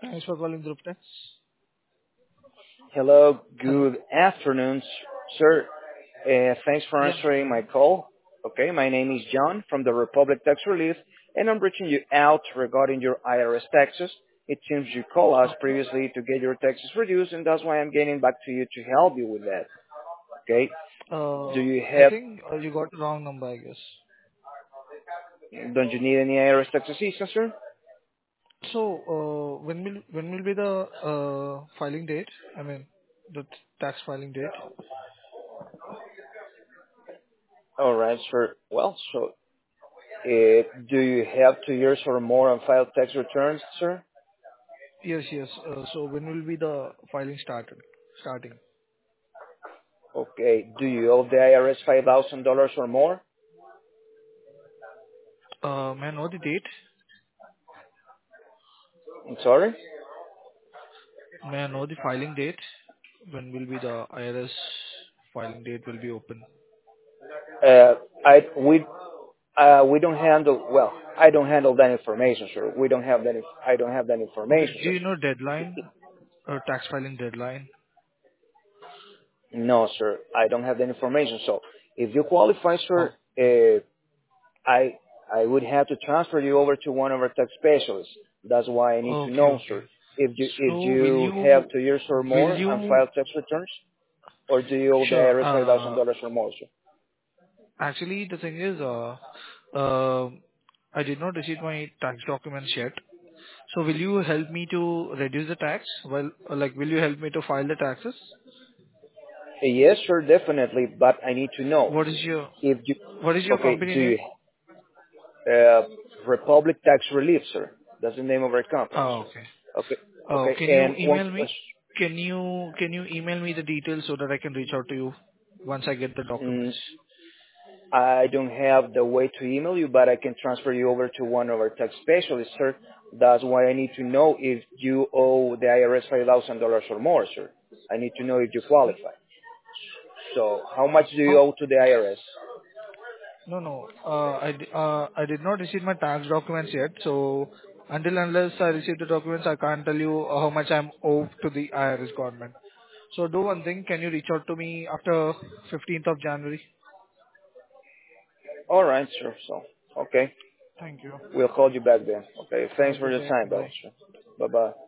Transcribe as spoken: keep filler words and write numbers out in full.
Thanks for calling Group Tax. Hello, Hello. good afternoon, sir. Uh, thanks for Yeah, answering my afternoon. call. Okay, my name is John from the Republic Tax Relief, and I'm reaching you out regarding your I R S taxes. It seems you called us Okay. previously to get your taxes reduced, and that's why I'm getting back to you to help you with that. Okay? Do Uh, you I have, think uh, you got the wrong number, I guess. don't you need any I R S tax assistance, sir? So, uh, when will when will be the uh, filing date? I mean, the t- tax filing date? All right, sir. Well, so, uh, do you have two years or more on filed tax returns, sir? Yes, yes. Uh, so when will be the filing started? Starting. Okay. Do you owe the I R S five thousand dollars or more? Uh, may I know the date? I'm sorry? May I know the filing date? When will be the I R S filing date will be open? Uh, I we uh, we don't handle well. I don't handle that information, sir. We don't have that. Inf- I don't have that Okay. information, Do sir. you know deadline? Uh, tax filing deadline? No, sir. I don't have that information. So if you qualify, Oh, sir, uh, I I would have to transfer you over to one of our tax specialists. That's why I need to okay, know, okay. sir. If you So if will you have you, two years or will more and you, file tax returns, or do you owe the sure, I R S five thousand uh, dollars or more, sir? actually the thing is, uh, uh, I did not receive my tax documents yet. So will you help me to reduce the tax? Well, uh, like, will you help me to file the taxes? Yes, sir, definitely. But I need to know What is your, if you what is your okay. company Do name? you Uh, Republic Tax Relief, sir. That's the name of our company, Oh, sir. okay. Okay, Oh, okay. can you And one, email me? Can you, can you email me the details so that I can reach out to you once I get the mm, documents? I don't have the way to email you, but I can transfer you over to one of our tax specialists, sir. That's why I need to know if you owe the I R S five thousand dollars or more, sir. I need to know if you qualify. So, how much do you Oh, owe to the I R S? no, no. Uh, I d- uh, I did not receive my tax documents yet, so until unless I receive the documents, I can't tell you uh, how much I'm owed to the I R S government. So do one thing, can you reach out to me after fifteenth of January? All right, sir. So, okay, Thank you. we'll call you back then. Okay, Have a thanks for good your day. time, though, Bye. sir. Bye bye.